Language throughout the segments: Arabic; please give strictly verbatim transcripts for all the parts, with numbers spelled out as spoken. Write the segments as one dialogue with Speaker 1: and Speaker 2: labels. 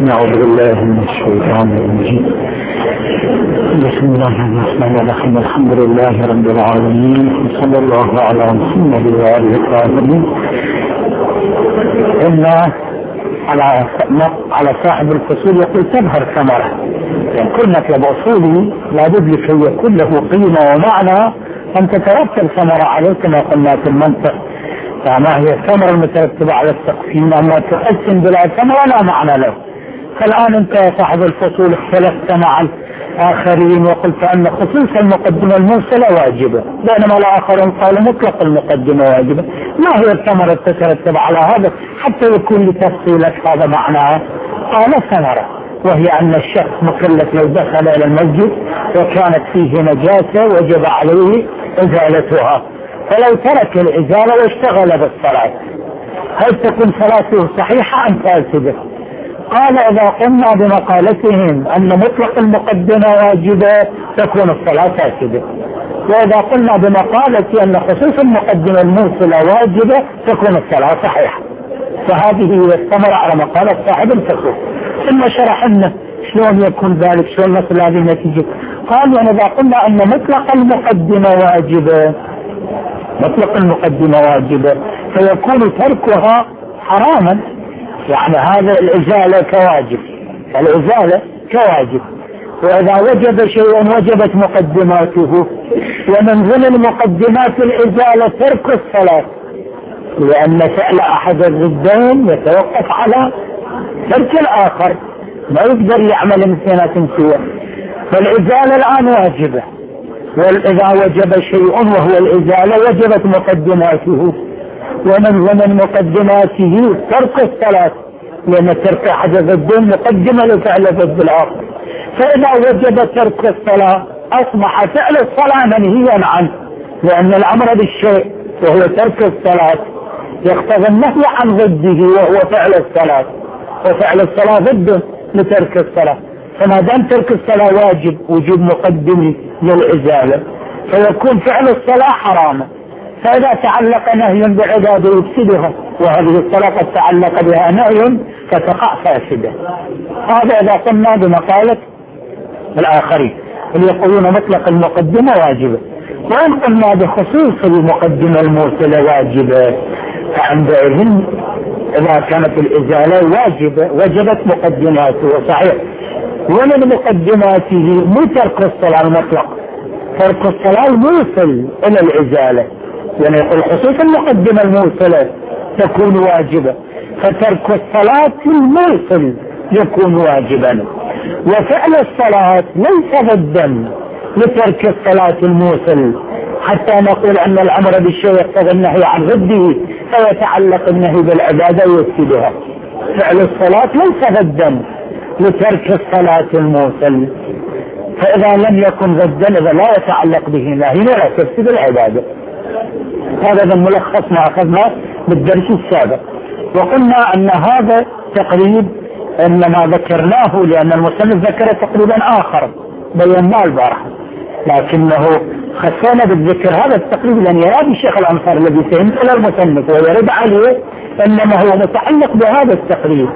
Speaker 1: نعوذ بالله من الشيطان الرجيم. بسم الله الرحمن الرحيم. الحمد لله رب العالمين، صلى الله على محمد وآله الطاهرين. إن على على صاحب الفصول يقول تظهر ثمرة، يعني كل مطلب أصولي لابد لكي يكون له قيمة ومعنى أن تترتب ثمرة عليه كما قلنا في المنطق. فما هي الثمرة المترتبة على التقسيم؟ أما تقسم بلا ثمرة لا معنى له. فالآن أنت يا صاحب الفصول اختلفت مع الآخرين وقلت أن خصوص المقدمة المرسلة واجبة، بينما الآخرون قالوا مطلق المقدمة واجبة. ما هي الثمرة تترتب على هذا حتى يكون لتفصيلك هذا معناه؟ قال ثمرة، وهي أن الشخص مكلف لو دخل إلى المسجد وكانت فيه نجاسة وجب عليه إزالتها، فلو ترك الإزالة واشتغل بالصلاة هل تكون صلاته صحيحة أم فاسدة؟ قال إذا قلنا بمقالتهم أن مطلق المقدمة واجبة تكون الصلاة فاسدة، وإذا قلنا بمقالة أن خصوص المقدمة الموصلة واجبة تكون الصلاة صحيحة. فهذه هي الثمرة على مقالة صاحب الفصول. ثم شرحنا شلون يكون ذلك، شلون نصل هذه النتيجة. قال يعني إذا قلنا أن مطلق المقدمة واجبة مطلق المقدمة واجبة فيكون تركها حراما، يعني هذا الإزالة كواجب، الإزالة كواجب، وإذا وجب شيء وجبت مقدماته، ومن ضمن مقدمات الإزالة ترك الصلاة، لأن فعل أحد الضدين يتوقف على ترك الآخر، ما يقدر يعمل مثلنا سوى. فالإزالة الآن واجبة، وإذا وجب شيء وهو الإزالة وجبت مقدماته، ومن ضمن مقدماته ترك الصلاة، لأن ترك أحد الضدين مقدمة لفعل ضد الآخر. فإذا وجب ترك الصلاة أصبح فعل الصلاة منهيا عنه، لأن الأمر بالشيء وهو ترك الصلاة يقتضي النهي عن ضده وهو فعل الصلاة، وفعل الصلاة ضده لترك الصلاة. فما دام ترك الصلاة واجب وجوب مقدمي للإزالة فيكون فعل الصلاة حراما. فإذا تعلق نهي بعبادة يفسدها، وهذه الصلاة قد تعلق بها نهي فتقع فاسدة. هذا إذا قلنا بمقالة الآخرين اللي يقولون مطلق المقدمة واجبة. وإن قلنا بخصوص المقدمة الموصلة واجبة فعندئذ إذا كانت الإزالة واجبة وجبت مقدماته صحيح، ومن مقدماته مو ترك الصلاة المطلق، ترك الصلاة الموصل إلى الإزالة، يعني يقول خصوص المقدمة الموصلة تكون واجبة، فترك الصلاة الموصل يكون واجبا. وفعل الصلاة ليس ضدا لترك الصلاة الموصل، حتى نقول أن الأمر بالشيء يقتضي النهي عن ضده فيتعلق النهي بالعبادة ويفسدها. فعل الصلاة ليس ضدا لترك الصلاة الموصل، فإذا لم يكن ضدا إذا لا يتعلق به نهي ولا تفسد العبادة. هذا الملخص ما أخذنا بالدرس السابق، وقلنا أن هذا تقريب إنما ذكرناه لأن المصنف ذكر تقريبا آخر بيناه البارحة، لكنه خصنا بالذكر هذا التقريب لأن يراد الشيخ الأنصاري الذي فهمت إلى المصنف ويرد عليه إنما هو متعلق بهذا التقريب،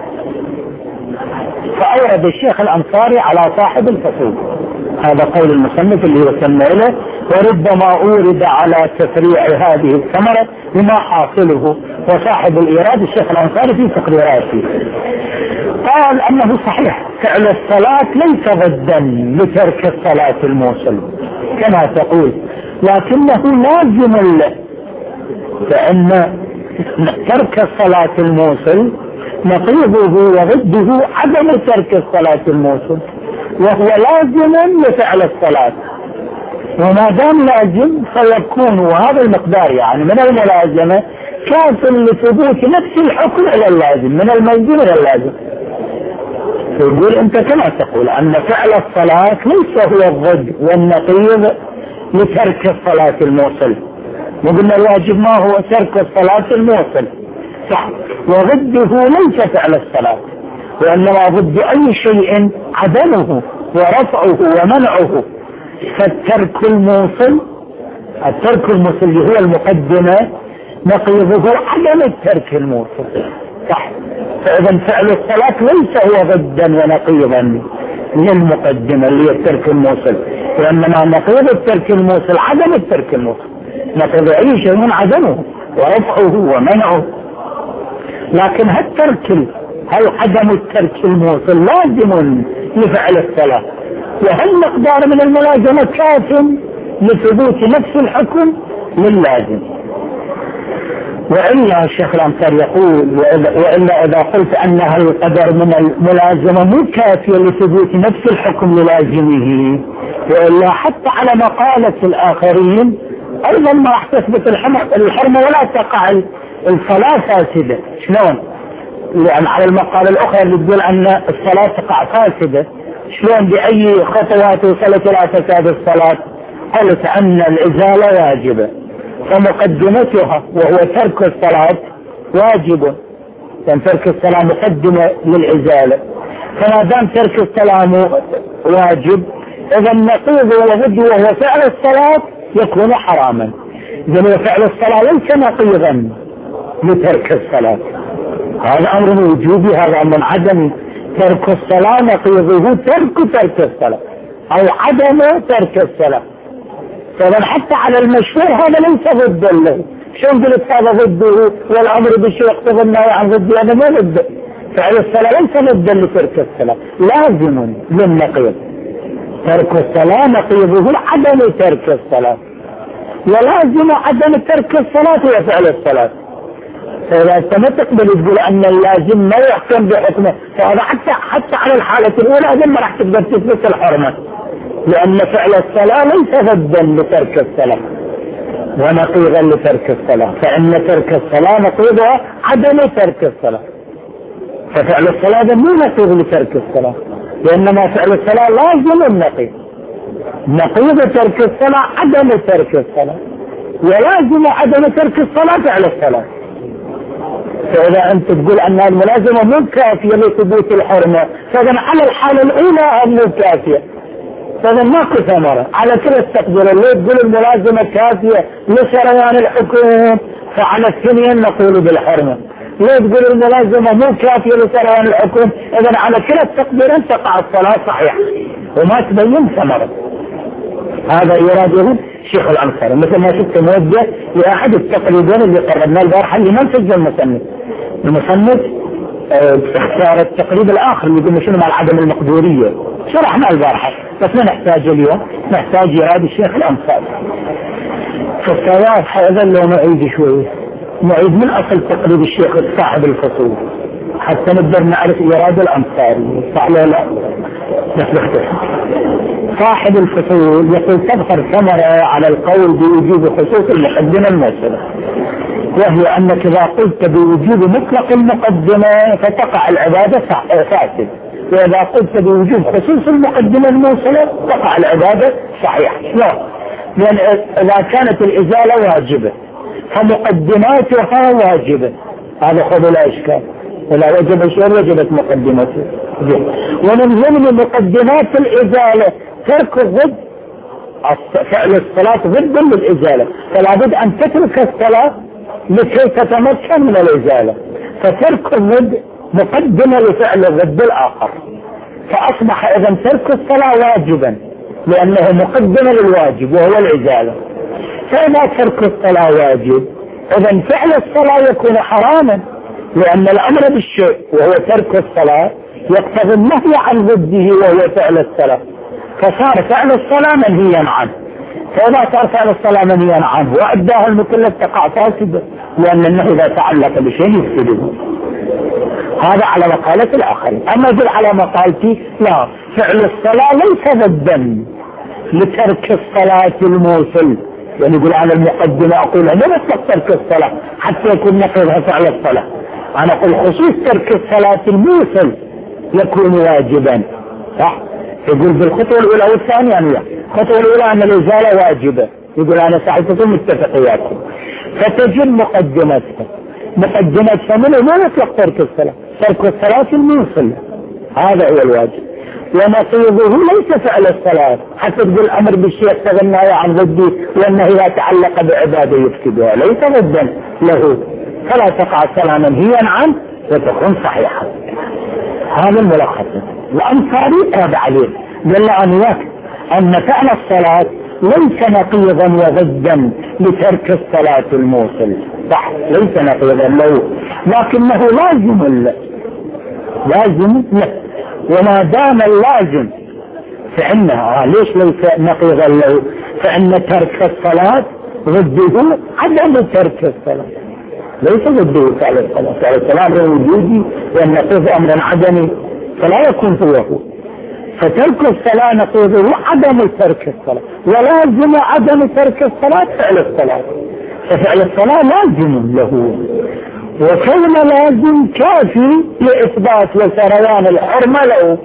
Speaker 1: فأورد الشيخ الأنصاري على صاحب الفصول. هذا قول المصنف اللي وصلنا إليه، وربما أورد على تفريع هذه الثمرة بما حاصله، وصاحب الإيراد الشيخ الأنصاري في تقريراته قال أنه صحيح فعل الصلاة ليس ضدا لترك الصلاة الموصل كما تقول، لكنه لازم له، فإن ترك الصلاة الموصل نقيضه وضده عدم ترك الصلاة الموصل، وهو لازم لفعل الصلاة، وما دام لازم فيكون وهذا المقدار يعني من الملازمة كاف لثبوت نفس الحكم إلى اللازم، من الملزم إلى اللازم. يقول أنت كما تقول أن فعل الصلاة ليس هو الضد والنقيض لترك الصلاة الموصل، وقلنا الواجب ما هو ترك الصلاة الموصل صح، وضده ليس فعل الصلاة، وإنما ضد أي شيء عدمه ورفعه ومنعه. فالترك الموصل الترك الموصل هو المقدمة نقيضه عدم الترك الموصل صح. فإذا فعل الصلاة ليس هو ضدا ونقيضا للمقدمة اللي هي الترك الموصل، وإنما نقيض الترك الموصل عدم الترك الموصل، نقيض أي شيء عدمه ورفعه ومنعه. لكن هالترك هل عدم الترك الموصل لازم لفعل الصلاة، وهل مقدار من الملازمة كاف لثبوت نفس الحكم للازم. وإلا الشيخ الأمصار يقول وإلا إذا قلت أنها القدر من الملازمة مو كافية لثبوت نفس الحكم للازمه، وإلا حتى على مقالة الآخرين أيضا ما راح تثبت الحرمة ولا تقع الصلاة فاسدة. شلون؟ لأن على المقالة الأخرى اللي تقول أن الصلاة تقع فاسدة، شلون بأي خطوات وصلت إلى فساد الصلاة؟ قلت أن الإزالة واجبة، فمقدمتها وهو ترك الصلاة واجب، لأن ترك الصلاة مقدمة للإزالة، فما دام ترك الصلاة واجب إذا النقيض وضده وهو فعل الصلاة يكون حراما. إذا فعل الصلاة ليس نقيضا لترك الصلاة، هذا أمر وجوبي، هذا أمر عدمي. ترك الصلاة نقيضه ترك ترك الصلاة أو عدم ترك الصلاة. فمن حتى على المشهور هذا ليس ضد له. شلون قلت هذا ضده والأمر بالشيء يقتضي النهي عن ضده؟ هذا ما ضده. فعل الصلاة ليس ضدا لترك الصلاة، لازم للنقيض. ترك الصلاة نقيضه عدم ترك الصلاة، ولازم عدم ترك الصلاة هو فعل الصلاة. فإذا أنت ما تقبل تقول أن اللازم ما يحكم بحكمه، فهذا حتى حتى على الحالة الأولى ما راح تقدر تثبت الحرمة، لأن فعل الصلاة ليس ضدا لترك الصلاة ونقيضا لترك الصلاة، فإن ترك الصلاة نقيضها عدم ترك الصلاة. ففعل الصلاة ده مو نقيض لترك الصلاة، لأنما فعل الصلاة لازم النقيض. نقيض ترك الصلاة عدم ترك الصلاة، ولازم عدم ترك الصلاة فعل الصلاة. فإذا أنت تقول أن الملازمة مو كافية لثبوت الحرمة، فإذا على الحالة الأولى مو كافية، فإذا ماكو ثمرة على كل التقدير. اللي تقول الملازمة كافية لسريان الحكم فعلى الثانيين نقول بالحرمة، ليه تقول الملازمة مو كافية لسريان الحكم؟ إذا على كل التقديرين تقع الصلاة صحيح وما تبين ثمرة. هذا يراده شيخ الأنصاري، مثل ما شفت موجه لأحد التقريبين اللي قررنا البارحة اللي ما نسجل المصنف. المصنف اختار التقريب الآخر اللي يقول شنو مع عدم المقدورية، شرحنا البارحة بس ما نحتاج اليوم، نحتاج يراد الشيخ الأنصاري. فالصواب هذا لو نعيد شوي، نعيد من أصل تقريب الشيخ صاحب الفصول حتى نقدر نعرف إيراد الأنصاري صح ولا لا. صاحب الفصول يقول تظهر ثمرة على القول بوجوب خصوص المقدمة الموصلة، وهي أنك إذا قلت بوجوب مطلق المقدمة فتقع العبادة فاسد، وإذا قلت بوجوب خصوص المقدمة الموصلة تقع العبادة صحيح. لا، لأن إذا كانت الإزالة واجبة فمقدماتها واجبة، هذا خذ لا إشكال، ولا وجب شيء وجبت مقدمته. ومن ضمن مقدمات الإزالة ترك الضد، فعل الصلاة ضد للإزالة، فلا بد أن تترك الصلاة لكي تتمكن من الإزالة، فترك الضد مقدمة لفعل الضد الآخر، فأصبح إذا ترك الصلاة واجبا لأنه مقدمة للواجب وهو الإزالة. فإذا ترك الصلاة واجب إذا فعل الصلاة يكون حراما، لأن الأمر بالشيء وهو ترك الصلاة يقتضي النهي عن ضده وهو فعل الصلاة، فصار فعل الصلاة منهيا عنه. فإذا صار فعل الصلاة منهيا عنه وأداها المكلف تقع فاسدة، لأن النهي إذا تعلق بشيء يفسده. هذا على مقالة الآخرين. أما يقول على مقالتي لا، فعل الصلاة ليس ضدا لترك الصلاة الموصل، يعني يقول على المقدمة أقول لا نطلق ترك الصلاة حتى يكون نقلها فعل الصلاة، أنا أقول خصوص ترك الصلاة الموصل يكون واجبا، صح؟ يقول بالخطوة الأولى والثانية يعني الخطوة الأولى أن الإزالة واجبة، يقول أنا ساعتكم متفقياتكم، فتجد مقدمتها مقدمتها منه ما نطلق ترك الصلاة، ترك الصلاة الموصل هذا هو الواجب، ونقيضه ليس فعل الصلاة حتى تقول الأمر بالشيء تغنى عن ضده وأنه إذا تعلق بعبادة يفسدها ليس ضدا له، فلا تقع الصلاة منهيا عنه وتكون صحيحة. هذا الملخص. الأنصاري تابع عليه قال له أن أن فعل الصلاة ليس نقيضا وضدا لترك الصلاة الموصل، صح، ليس نقيضا له، لكنه لازم له، لازم له، وما دام اللازم فإنها ليش ليس نقيضا له؟ فإن ترك الصلاة ضده عدم ترك الصلاة، ليس ضده فعل الصلاة. فعل الصلاة أمر وجودي والنقيض أمر عدمي، فلا يكون هو. فترك الصلاة نقيضه عدم ترك الصلاة، ولازم عدم ترك الصلاة فعل الصلاة، ففعل الصلاة لازم له، وكون لازم كافي لإثبات وسريان الحرمة له.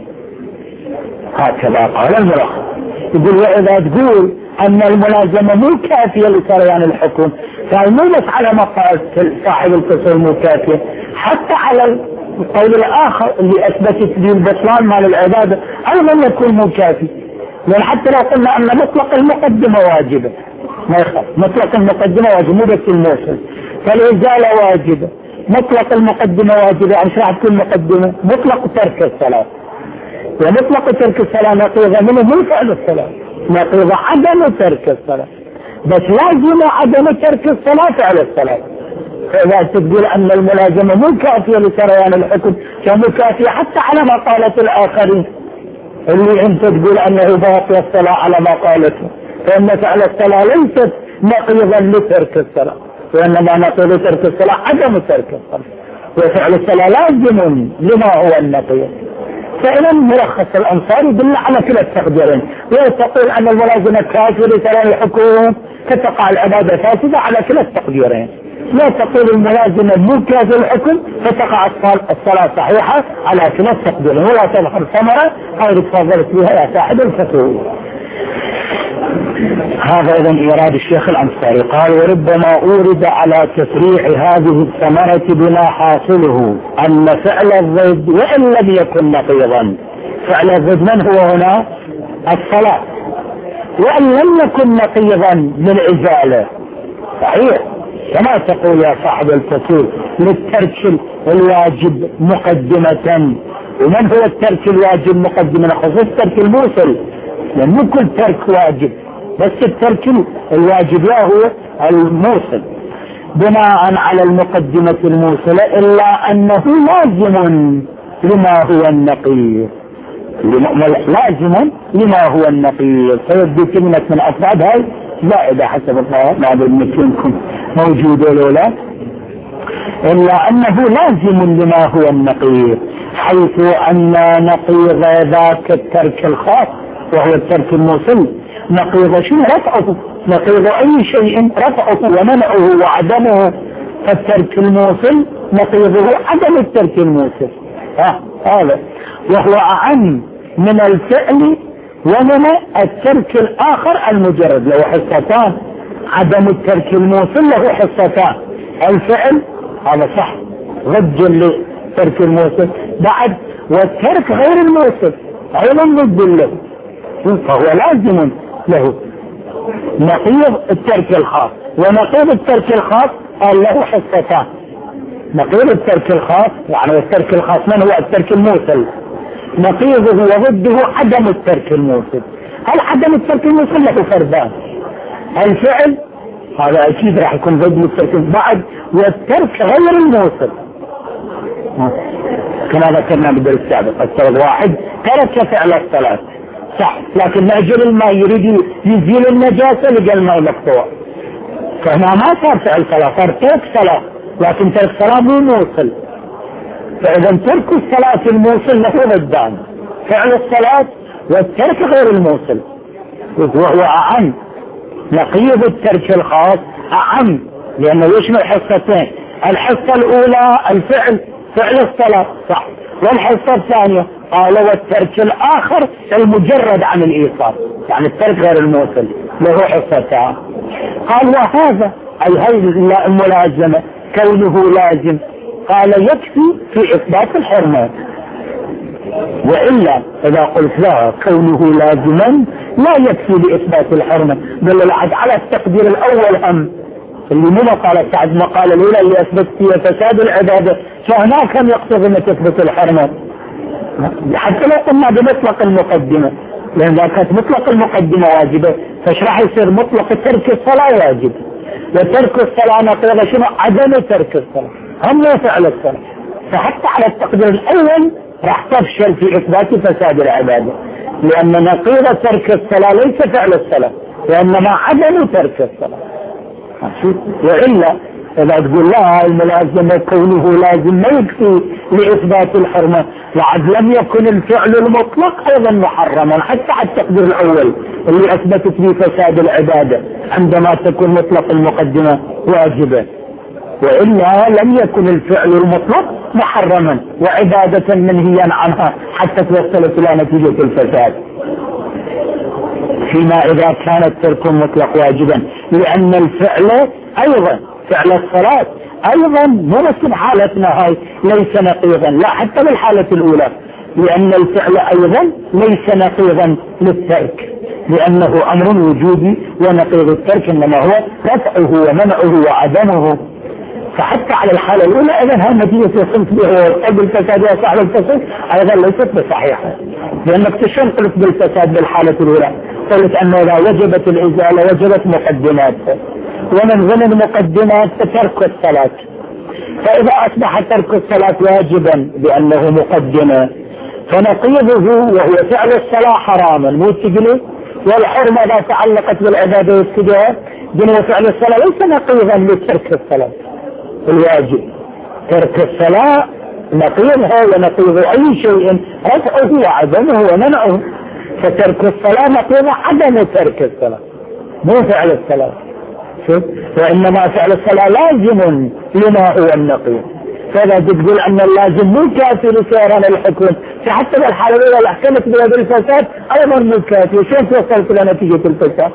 Speaker 1: هكذا قال الملخص. يقول وإذا تقول أن الملازمة مو كافية لسريان الحكم، فمو بس على مقاس صاحب الفصل مو كافية، حتى على القول الآخر اللي أثبتت به البطلان مال العبادة أيضا يكون مو كافي. لأن حتى لو قلنا أن مطلق المقدمة واجبة ما يخاف، مطلق المقدمة واجب مو بس الموصل، فالإزالة واجبة، مطلق المقدمة واجبة، عن شرع كل مقدمة، مطلق ترك الصلاة، ومطلق ترك الصلاة نقيضة منه مو فعل الصلاة، نقيضة عدم ترك الصلاة، بس لازم عدم ترك الصلاة فعل الصلاة. فإذا تقول أن الملازمة مو كافية لسريان الحكم كمو كافية حتى على ما قالت الآخرين اللي أنت تقول أنه باقي الصلاة على ما قالته، فإن فعل الصلاة ليست نقيضا لترك الصلاة، وإنما نقيض ترك الصلاة عدم ترك الصلاة، وفعل الصلاة لازم لما هو النقيض. فإذا ملخص الأنصاري يدل على كلا التقديرين، وتقول أن الملازمة كافية لسريان الحكم فتقع العبادة فاسدة على كلا التقديرين، لا تقول الملازمة مو كافية الحكم فتقع الصلاة صحيحة على كلا التقديرين، ولا تظهر ثمرة غير تفضلت بها يا صاحب الفتوى. هذا إذن إيراد الشيخ الأنصاري. قال وربما أورد على تفريع هذه الثمرة بما حاصله أن فعل الضد وإن لم يكن نقيضا، فعل الضد من هو هنا؟ الصلاة، وإن لم يكن نقيضا للإزالة، صحيح كما تقول يا صاحب الفصول للترك الواجب مقدمة. ومن هو الترك الواجب مقدمة؟ خصوص ترك الموصل، لأن مو كل ترك واجب، بس الترك الواجب هو الموصل بناء على المقدمة الموصلة، إلا أنه لازم لما هو النقيض، لازم لما هو النقيض، فيبدو كلمة من أفراد هاي زائدة حسب الظاهر، ما أدري يمكنكم موجودة لولا، إلا أنه لازم لما هو النقيض، حيث أن نقيض ذاك الترك الخاص وهو الترك الموصل نقيض شو؟ رفعه، نقيض أي شيء رفعه ومنعه وعدمه، فالترك الموصل نقيضه عدم الترك الموصل. ها هذا وهو أعم من الفعل ومن الترك الآخر المجرد، له حصتان، عدم الترك الموصل له حصتان، الفعل هذا صح ضد لترك الموصل، بعد والترك غير الموصل أيضا ضد له، فهو لازم له نقيض الترك الخاص، ونقيض الترك الخاص قال له حصتان، نقيض الترك الخاص يعني الترك الخاص من هو الترك الموصل، نقيضه وضده عدم الترك الموصل. هل عدم الترك الموصل له فردان؟ الفعل هذا أكيد راح يكون ضد الترك، بعد والترك غير الموصل كما ذكرنا بالدرس السابق. السبب واحد ترك فعل الصلاة صح، لكن أجل الماء يريد يزيل النجاسة لقى الماء مقطوع، فهنا ما صار فعل صلاة، صار ترك صلاة، لكن ترك صلاة مو موصل. فإذا ترك الصلاة الموصل له ضدان، فعل الصلاة والترك غير الموصل، وهو أعم، نقيض الترك الخاص أعم لأنه يشمل حصتين، الحصة الأولى الفعل فعل الصلاة صح، والحصة الثانية قال والترك الآخر المجرد عن الإيصال، يعني الترك غير الموصل له حصتان. قال وهذا أي هذه الملازمة كونه لازم قال يكفي في إثبات الحرمة، وإلا إذا قلت لا كونه لازما لا يكفي لإثبات الحرمة، بل العد على التقدير الأول هم اللي مو مقالة سعد المقالة الأولى اللي أثبت فيها فساد العبادة، فهنا كان يقصد أن تثبت الحرمة، حتى لو قلنا بمطلق المقدمة، لأن إذا كانت مطلق المقدمة واجبة فايش راح يصير مطلق ترك الصلاة واجب، وترك الصلاة نقيض شنو؟ عدم ترك الصلاة، هم لا فعل الصلاة. فحتى على التقدير الأول راح تفشل في إثبات فساد العبادة، لأن نقيض ترك الصلاة ليس فعل الصلاة، وإنما عدم ترك الصلاة. وإلا إذا تقول لا الملازمة كونه لازم ما يكفي لإثبات الحرمة، لعد لم يكن الفعل المطلق أيضا محرما حتى على التقدير الأول اللي أثبتت به فساد العبادة عندما تكون مطلق المقدمة واجبة، وإلا لم يكن الفعل المطلق محرما وعبادة منهيا عنها حتى توصلت إلى نتيجة الفساد، فيما إذا كان الترك المطلق واجبا، لأن الفعل أيضا فعل الصلاة أيضا مو بس حالتنا هاي ليس نقيضا، لا حتى بالحالة الأولى، لأن الفعل أيضا ليس نقيضا للترك، لأنه أمر وجودي، ونقيض الترك إنما هو رفعه ومنعه وعدمه. فحتى على الحالة الأولى إذن هاي النتيجة يصلت بها وقلب الفساد وصاحب الفساد أيضا ليست بصحيحة، لأنك تشن قلت بالفساد بالحالة الأولى، قلت أنه إذا وجبت الإزالة وجبت مقدمات، ومن ضمن مقدمات ترك الصلاة، فإذا أصبح ترك الصلاة واجبا بأنه مقدمة فنقيضه وهو فعل الصلاة حراما مو تجلي، والحرمة إذا تعلقت بالعبادة والاتجاه جنوى فعل الصلاة ليس نقيضا لترك الصلاة الواجب. ترك الصلاة نقيضها ونقيض أي شيء رفعه وعدمه ومنعه، فترك الصلاة نقيض عدم ترك الصلاة مو فعل الصلاة، وإنما فعل الصلاة لازم لما هو النقيض. فإذا تقول أن اللازم مو كافي لسيران الحكم، فحتى بالحالة الأولى اللي أحكمت بها بالفساد أيضا مو كافي، شلون توصلت إلى نتيجة الفساد؟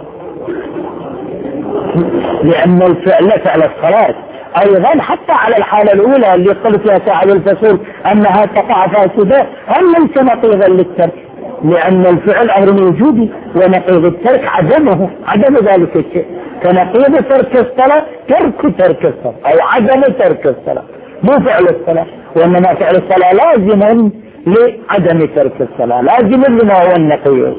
Speaker 1: لأن الفعل فعل الصلاة أيضا حتى على الحالة الأولى اللي قلت يا صاحب الفصول أنها تقع فاسدة هم ليس نقيضا للترك، لأن الفعل أمر وجودي ونقيض الترك عدمه عدم ذلك الشيء، فنقيض ترك الصلاة ترك ترك الصلاة أو عدم ترك الصلاة مو فعل الصلاة، وإنما فعل الصلاة لازم لعدم ترك الصلاة، لازم لما هو النقيض.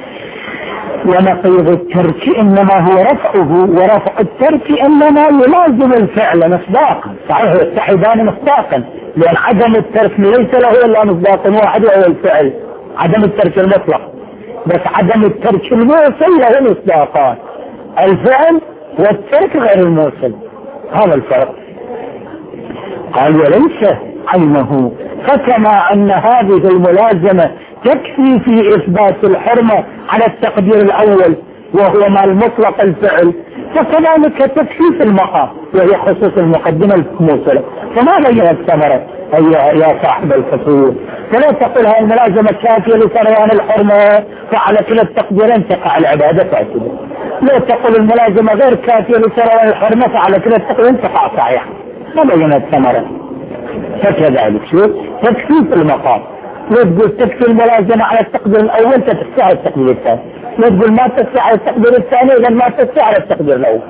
Speaker 1: ونقيض الترك إنما هو رفعه، ورفع الترك إنما يلازم الفعل مصداقا، صحيح يتحدان مصداقا، لأن عدم الترك ليس له إلا مصداق واحد وهو الفعل، عدم الترك المطلق، بس عدم الترك الموصل له مصداقان، الفعل والترك غير الموصل، هذا الفرق. قال وليس عينه، فكما أن هذه الملازمة تكفي في إثبات الحرمة على التقدير الأول وهو مع المطلق الفعل، فكذلك تكفي في المقام وهي خصوص المقدمة الموصلة. فما بين الثمرة يا صاحب الفصول؟ فلا تقول هاي الملازمة كافية لسريان الحرمة فعلى كلا التقديرين تقع العبادة فاسدة، لا تقول الملازمة غير كافية لسريان الحرمة فعلى كلا التقديرين تقع صحيحة. ما بين الثمرة؟ فكذلك شو تكفي في المقام، لا تقول تكفي الملازمة على التقدير الأول تتسع على التقدير الثاني، لا تقول ما تتسع على التقدير الثاني إذا ما تتسع على التقدير الأول.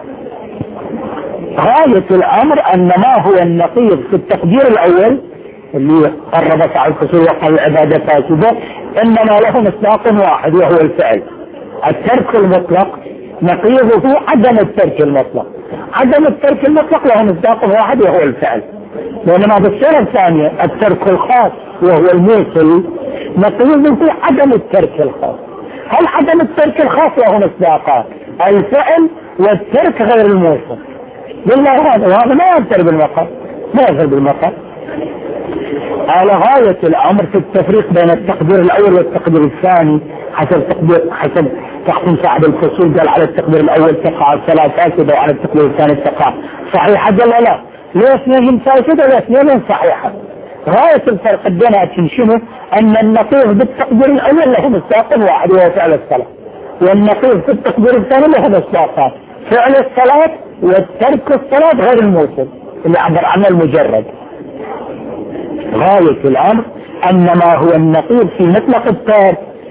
Speaker 1: غاية الأمر أن ما هو النقيض في التقدير الأول اللي قربت على الفصول وقال العبادة فاسدة إنما له مصداق واحد وهو الفعل، الترك المطلق نقيضه عدم الترك المطلق، عدم الترك المطلق له مصداق واحد وهو الفعل. بينما بالصورة الثانية الترك الخاص وهو الموصل نقيضه عدم الترك الخاص. هل عدم الترك الخاص له مصداقان؟ الفعل والترك غير الموصل. بالله هذا وهذا ما ينتر بالمقام، ما ينتر بالمقام. على غاية الأمر في التفريق بين التقدير الأول والتقدير الثاني حسب تقدير حسب تحكم صاحب الفصول، قال على التقدير الأول تقع الصلاة فاسدة وعلى التقدير الثاني تقع صحيحة، قال لا لا اثنين فاسدة واثنين صحيحة. غاية الفرق بيناتهم شنو؟ أن النقيض بالتقدير الأول له مصداق واحد وهو فعل الصلاة، والنقيض في التقدير الثاني له مصداقان، فعل الصلاة والترك الصلاة غير الموصل اللي عبر عنه المجرد. غاية الأمر أن ما هو النقيض في مطلق الترك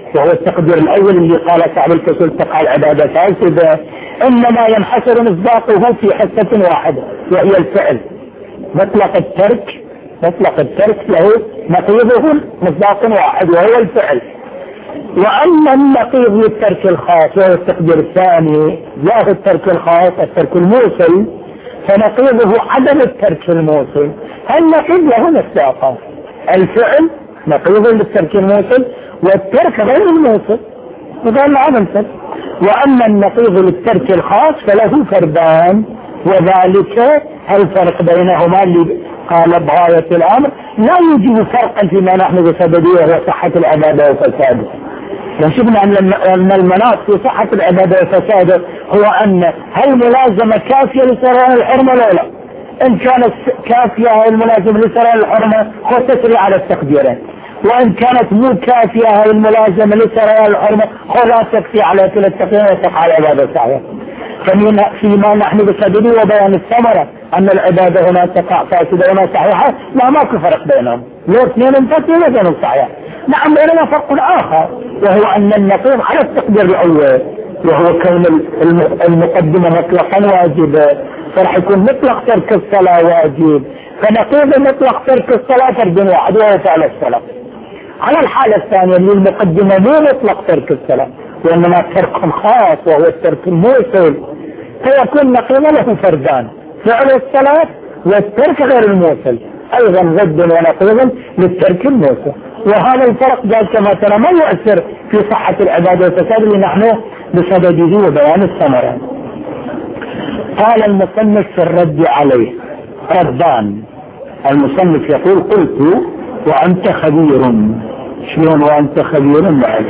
Speaker 1: وهو التقدير الأول اللي قال صاحب الفصول تقع العبادة فاسدة، إنما ينحصر مصداقه في حصة واحدة وهي الفعل. مطلق الترك مطلق الترك له نقيضه مصداق واحد وهو الفعل. وأما النقيض للترك الخاص وهو التقدير الثاني لا هو الترك الخاص الترك الموصل، فنقيضه عدم الترك الموصل. النقيض له مصداقان، الفعل نقيض للترك الموصل والترك غير الموصل وقال عدم ترك. وأما النقيض للترك الخاص فله فردان، وذلك الفرق بينهما اللي قال بغاية الأمر لا يوجد فرقا فيما نحن بصدده وهو صحة العبادة وفساده. شفنا أن المناط في صحة العبادة وفساده هو أن هل ملازمة كافية لسريان الحرمة ولا لا؟ إن كانت كافية الملازمة لسريان الحرمة هو تسري على التقديرين، وإن كانت مو كافية هاي الملازمة لسريان الحرمة هو لا تكفي على كلا التقديرين وتقع العبادة صحيحة. فيما نحن بصدده وبيان الثمرة أن العبادة هنا تقع فاسدة وهنا صحيحة، لا ماكو فرق بينهم، لو اثنين فاسدة وبينهم صحيحة. نعم بينما فرق آخر وهو أن النقيض على التقدير الأول وهو كون المقدمة مطلقا واجبة، فرح يكون مطلق ترك الصلاة واجب، فنقيض مطلق ترك الصلاة فرد واحد وهو فعل الصلاة. على الحالة الثانية للمقدمة مو مطلق ترك الصلاة وإنما ترك خاص وهو الترك الموصل، فيكون نقيض له فردان، فعل الصلاة والترك غير الموصل أيضا ضد ونقيض للترك الموصل. وهذا الفرق جاء كما ترى ما يؤثر في صحة العبادة والفساد اللي نحن بصدده وبيان الثمرة. قال المصنف في الرد عليه ردان. المصنف يقول قلت وأنت خبير. شلون وأنت خبير معك؟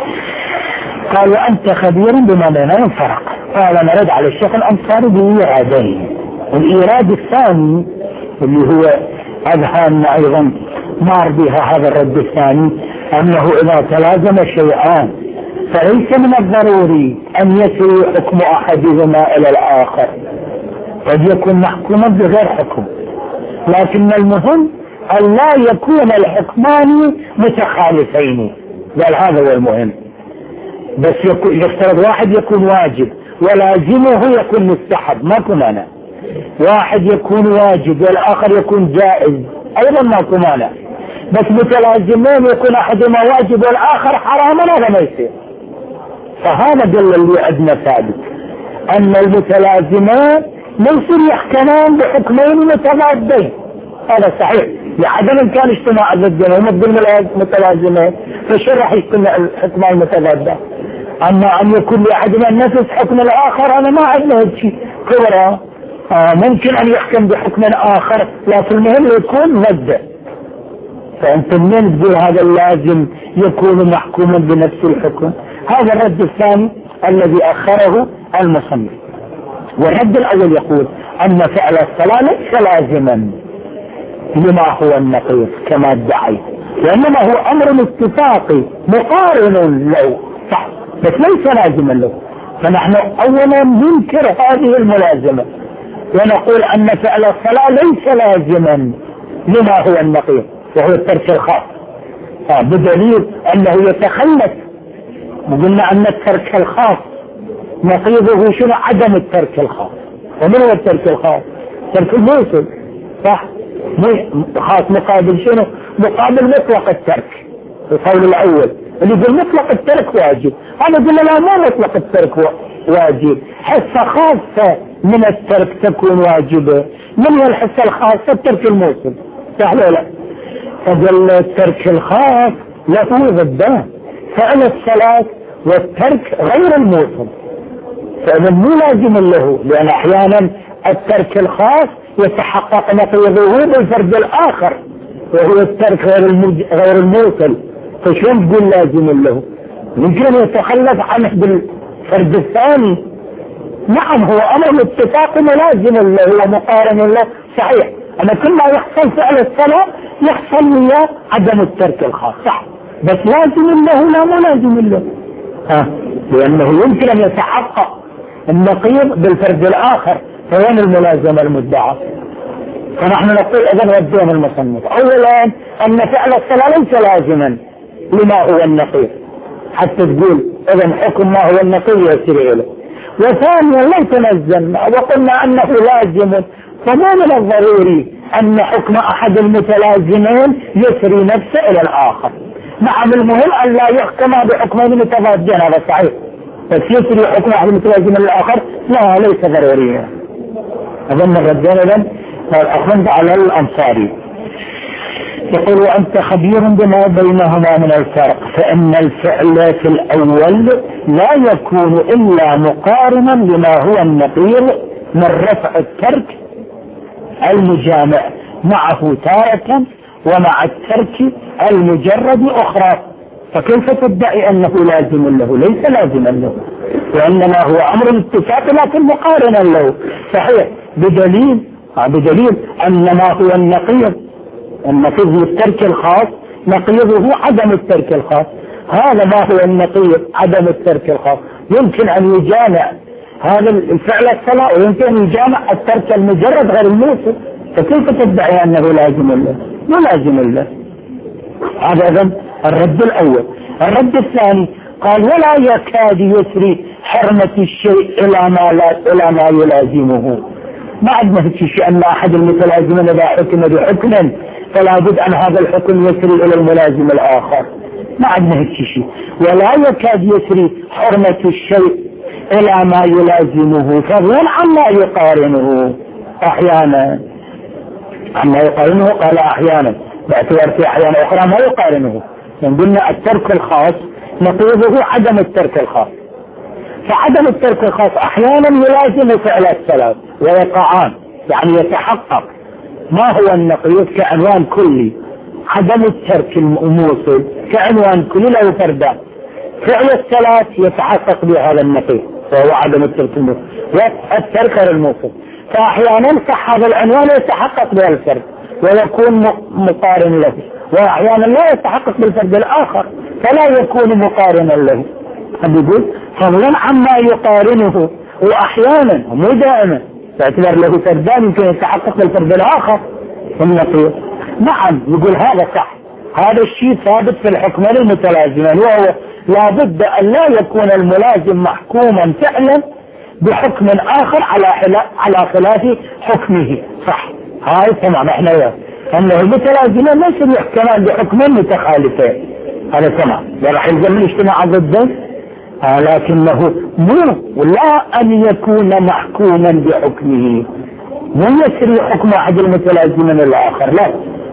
Speaker 1: قال وأنت خبير بما بينهم فرق. قال نرد على الشيخ الأنصاري بإيرادين. الإيراد الثاني اللي هو أذهاننا أيضا مار بها هذا الرد الثاني أنه إذا تلازم شيئان فليس من الضروري أن يسري حكم أحدهما إلى الآخر، قد يكون محكوما بغير حكم، لكن المهم أن لا يكون الحكمان متخالفين، بل هذا هو المهم. بس يفترض واحد يكون واجب ولازمه يكون مستحب، ما كن أنا واحد يكون واجب والآخر يكون جائز أيضا ما كن أنا، بس متلازمين يكون أحدهما واجب والآخر حراما هذا ما يصير. فهذا دل اللي عندنا ثابت أن المتلازمان ليس يحكمان بحكمين متضادين، هذا صحيح لعدم إمكان اجتماع ضدين ومضمن المتلازمين، فشو راح يكون الحكمان المتضادين؟ أما أن يكون لأحدهما نفس حكم الآخر أنا ما عندنا هالشيء كبرى. آه ممكن أن يحكم بحكم آخر لكن المهم يكون ضده. فأنت منين تقول هذا اللازم يكون محكوما بنفس الحكم؟ هذا الرد الثاني الذي أخره المصنف. والرد الأول يقول أن فعل الصلاة ليس لازما لما هو النقيض كما ادعي، وإنما هو أمر اتفاقي مقارن له صح بس ليس لازما له. فنحن أولا ننكر هذه الملازمة ونقول أن فعل الصلاة ليس لازما لما هو النقيض وهو الترك الخاص، بدليل أنه يتخلف. وقلنا أن الترك الخاص نقيضه شنو؟ عدم الترك الخاص. ومن هو الترك الخاص؟ ترك الموصل صح، خاص مقابل شنو؟ مقابل مطلق الترك. القول الأول اللي يقول مطلق الترك واجب، أنا أقول لا ما مطلق الترك واجب، حصة خاصة من الترك تكون واجبة. من هي الحصة الخاصة؟ الترك الموصل صح ولا لا؟ فقال الترك الخاص له ضدان، فعل الصلاة والترك غير الموصل، فإذا مو لازم له، لأن أحيانا الترك الخاص يتحقق نقيضه بالفرد الآخر وهو الترك غير المج... غير الموصل، فشون تقول لازم له؟ يمكن يتخلف عنه بالفرد الثاني. نعم هو أمر اتفاق ملازم له ومقارن له صحيح، أما كل ما يحصل فعل الصلاة يحصل وياه عدم الترك الخاص صح، بس لازم له لا مو لازم له، ها لأنه يمكن أن يتحقق النقيض بالفرد الآخر، فوين الملازمة المدعى؟ فنحن نقول إذا ردون المصنف أولا أن فعل الصلاة ليس لازما لما هو النقيض، حتى تقول إذا حكم ما هو النقي يسري له. وثانيا لو تنزلنا وقلنا أنه لازم، فما من الضروري أن حكم أحد المتلازمين يسري نفسه إلى الآخر. نعم المهم أن لا يحكم بحكمين متضادين، هذا صحيح، بس يسري حكم أحد المتلازمين للآخر لا، ليس ضروريا. أظن الرجال إذن أخذ على الأنصاري يقول وأنت خبير بما بينهما من الفرق، فإن الفعل في الأول لا يكون إلا مقارنا لما هو النقيض من رفع الترك المجامع معه تارة ومع الترك المجرد أخرى. فكيف تدعي أنه لازم له؟ ليس لازما له، وإنما هو أمر اتفاق لكن مقارنا له. صحيح، بدليل بدليل أن ما هو النقيض النقيض للترك الخاص نقيضه عدم الترك الخاص. هذا ما هو النقيض عدم الترك الخاص. يمكن أن يجامع هذا الفعل الصلاة ويمكن أن يجامع الترك المجرد غير الموصل، فكيف تدعي أنه لازم له؟ لا لازم له. هذا إذن الرد الأول. الرد الثاني قال ولا يكاد يسري حرمة الشيء إلى ما, لا إلى ما يلازمه. ما عندنا شيء أن أحد المتلازمين إذا حكم بحكم فلا بد أن هذا الحكم يسري إلى الملازم الآخر، ما عندنا شيء. ولا يكاد يسري حرمة الشيء إلى ما يلازمه فضلا عما يقارنه أحيانا. عما يقارنه قال أحيانا باعتبار في أحيانا أخرى ما يقارنه. يعني قلنا الترك الخاص نقيضه عدم الترك الخاص، فعدم الترك الخاص أحيانا يلازم فعل الثلاث ويقعان، يعني يتحقق ما هو النقيض كعنوان كلي. عدم الترك الموصل كعنوان كلي له فردان، فعل الثلاث يتحقق بهذا النقيض وهو عدم الترك الموصل، والترك غير الموصل. فأحيانا صح هذا العنوان يتحقق بها الفرد ويكون مقارن له، وأحيانا لا يتحقق بالفرد الآخر فلا يكون مقارنا له. يقول فضلا عما يقارنه، وأحيانا مو دائما باعتبار له فردان يمكن يتحقق بالفرد الآخر النقيض. نعم يقول هذا صح، هذا الشيء ثابت في الحكمين المتلازمين، وهو لا بد أن لا يكون الملازم محكوما فعلا بحكم آخر على على خلاف حكمه. صح، هاي تمام احنا وياه أنه المتلازمين ليس يحكمان بحكمين متخالفين، هذا تمام، وراح يلزم الاجتماع ضده، لكنه مو لا أن يكون محكوما بحكمه، مو يسري حكم أحد المتلازمين الآخر، لا.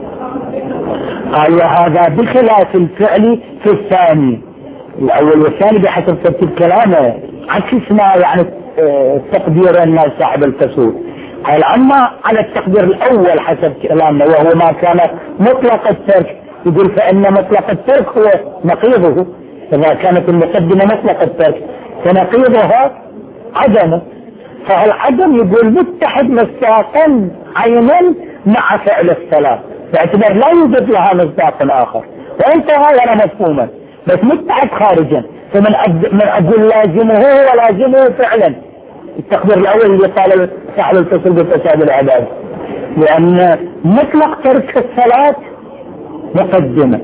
Speaker 1: قال وهذا بخلاف الفعل في الثاني. الأول والثاني بحسب ترتيب كلامه عكس ما يعني تقدير الناس صاحب الفصول. قال أما على التقدير الأول حسب كلامه وهو ما كان مطلق الترك، يقول فإن مطلق الترك هو نقيضه، إذا كانت المقدمة مطلق الترك فنقيضها عدمه، فالعدم يقول متحد مصداقا عينا مع فعل الصلاة باعتبار لا يوجد لها مصداق آخر، وانت غير مفهوما بس متحد خارجا. فمن من أقول لازمه ولازمه فعلا التقدير الأول اللي قال صاحب الفصل بالفساد العباد، لأن مطلق ترك الصلاة مقدمة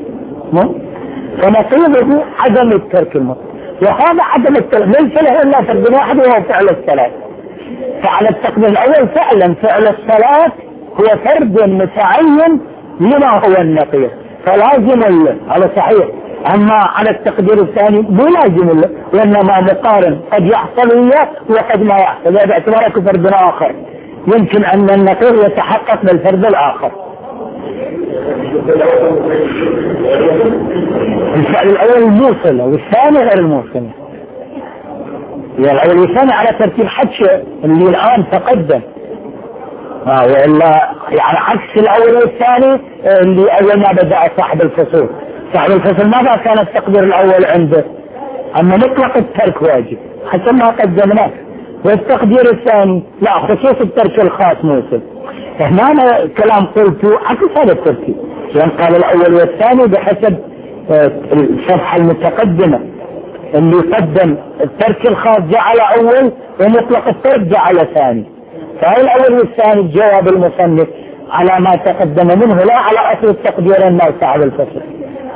Speaker 1: فنقيضه عدم الترك المطلق، وهذا عدم الترك ليس له إلا فرد واحد وهو فعل الصلاة. فعلى التقدير الأول فعلا فعل الصلاة هو فرد متعين لما هو النقيض فلازم له، هذا صحيح. أما على التقدير الثاني مو لازم له، وإنما مقارن قد يحصل إياه وقد ما يحصل، باعتبارك فرد آخر يمكن أن النقيض يتحقق بالفرد الآخر. الفعل الأول الموصل والثاني غير الموصل، يعني الأول والثاني على ترتيب حدشة اللي الآن تقدم، آه وإلا يعني عكس الأول والثاني اللي أول ما بدأ صاحب الفصول. صاحب الفصل ماذا كان التقدير الأول عنده؟ أما مطلق الترك واجب حسب ما قدمناه، والتقدير الثاني لا خصوص الترك الخاص موصل. هنا أنا كلام قلته عكس هذا الترتيب، يعني قال الأول والثاني بحسب الصفحة المتقدمة اللي قدم الترك الخاص جعل أول ومطلق الترك جعل ثاني، فهي الأول والثاني جواب المصنف على ما تقدم منه لا على أصل التقدير الناس صاحب الفصل.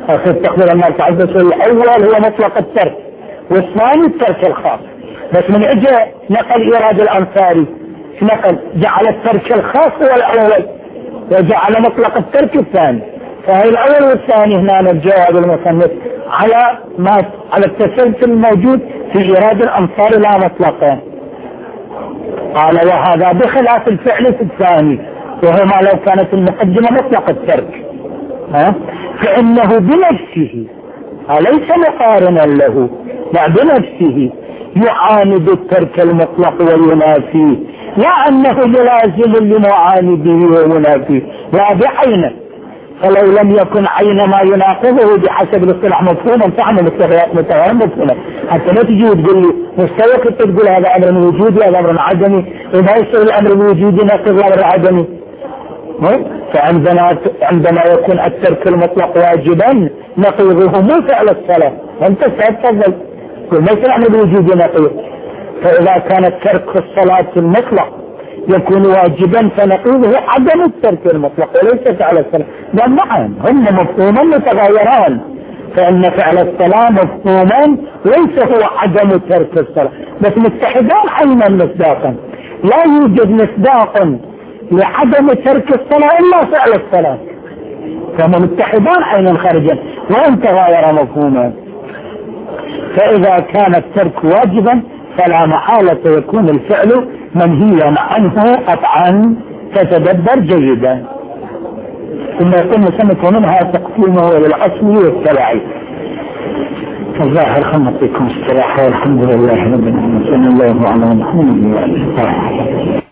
Speaker 1: أخذ تقدير الناس تعبس الأول هو مطلق الترك والثاني الترك الخاص. بس من اجى نقل إيراد الأنصاري نقل جعل الترك الخاص هو الأول وجعل مطلق الترك الثاني. فهي الأول والثاني هنا الجواب المصنف على ما على التسلسل الموجود في إيراد الأنصار لا مطلقا. قال وهذا بخلاف الفعل في الثاني وهو ما لو كانت المقدمة مطلق الترك ها فإنه بنفسه أليس مقارنا له لا بنفسه يعاند الترك المطلق وينافيه لا أنه ملازم لمعانده وينافيه لا بعينه. فلو لم يكن عين ما يناقضه بحسب الاصطلاح مفهوما فهم متغير مفهوما حتى لا تجي وتقول لي مستوى كنت تقول هذا امر وجودي هذا امر عدمي وما يصير الامر الوجودي ناقض الامر العدمي. فعندنا عندما يكون الترك المطلق واجبا نقيضه مو فعل الصلاه وانت تفضل كل ما يصير الامر الوجودي نقيض. فاذا كان الترك في الصلاه المطلق يكون واجبا فنقيضه عدم الترك المطلق وليس فعل الصلاة. نعم هم مفهوما متغيران فإن فعل الصلاة مفهوما ليس هو عدم ترك الصلاة بس متحدان عينا مصداقا. لا يوجد مصداق لعدم ترك الصلاة إلا فعل الصلاة فهم متحدان عينا خارجا وإن تغير مفهوما. فإذا كان الترك واجبا فلا محالة يكون الفعل منهيا عنه قطعا فتدبر جيدا. ثم يقول مصنف ومنها تقسيمه للأصل والتبعي. الظاهر خلنا فيكم الصراحة والحمد لله رب العالمين صلى الله على محمد وعلى آله.